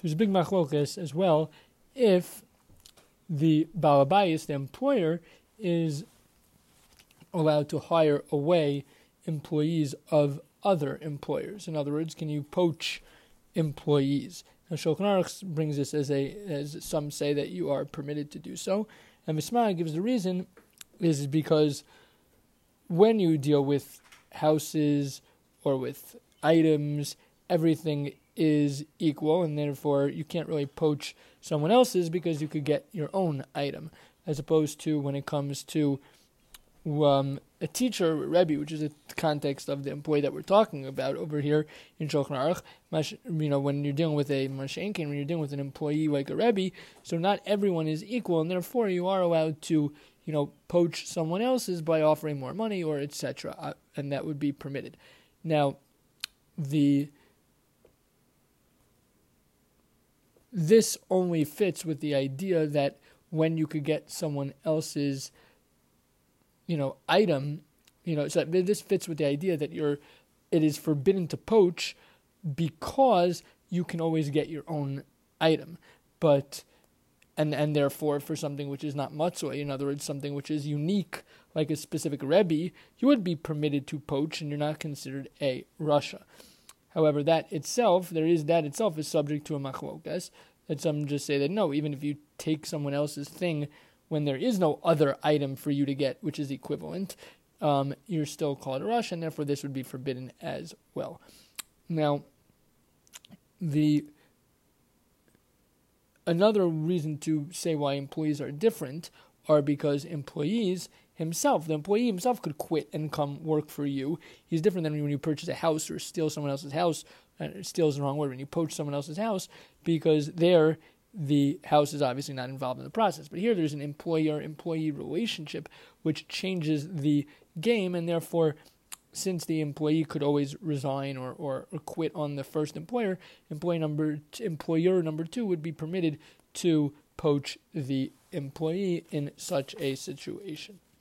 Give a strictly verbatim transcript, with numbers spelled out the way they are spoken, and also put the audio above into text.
there's a big machlokas as well if the balabayis, the employer, is allowed to hire away employees of other employers. In other words, can you poach employees? Now, Shulchan Aruch brings this as a, as some say that you are permitted to do so, and Mismah gives the reason is because when you deal with houses or with items, everything is equal, and therefore you can't really poach someone else's because you could get your own item, as opposed to when it comes to um, a teacher, Rebbe, which is the context of the employee that we're talking about over here in Shulchan Aruch. You know, when you're dealing with a Mashenkin, when you're dealing with an employee like a Rebbe, so not everyone is equal, and therefore you are allowed to, you know, poach someone else's by offering more money or et cetera, and that would be permitted. Now, the this only fits with the idea that when you could get someone else's, you know, item, you know, so this fits with the idea that you're, it is forbidden to poach because you can always get your own item, but, and and therefore for something which is not matzoi, in other words, something which is unique, like a specific Rebbe, you would be permitted to poach and you're not considered a Rasha. However, that itself, there is that itself is subject to a machlokas, that some just say that no, even if you take someone else's thing when there is no other item for you to get, which is equivalent, um, you're still called a rush, and therefore this would be forbidden as well. Now, the another reason to say why employees are different are because employees himself, the employee himself could quit and come work for you. He's different than when you purchase a house or steal someone else's house. Uh, steal is the wrong word, when you poach someone else's house, because there the house is obviously not involved in the process. But here there's an employer-employee relationship which changes the game, and therefore, since the employee could always resign or, or, or quit on the first employer, employee number t- employer number two would be permitted to poach the employee in such a situation.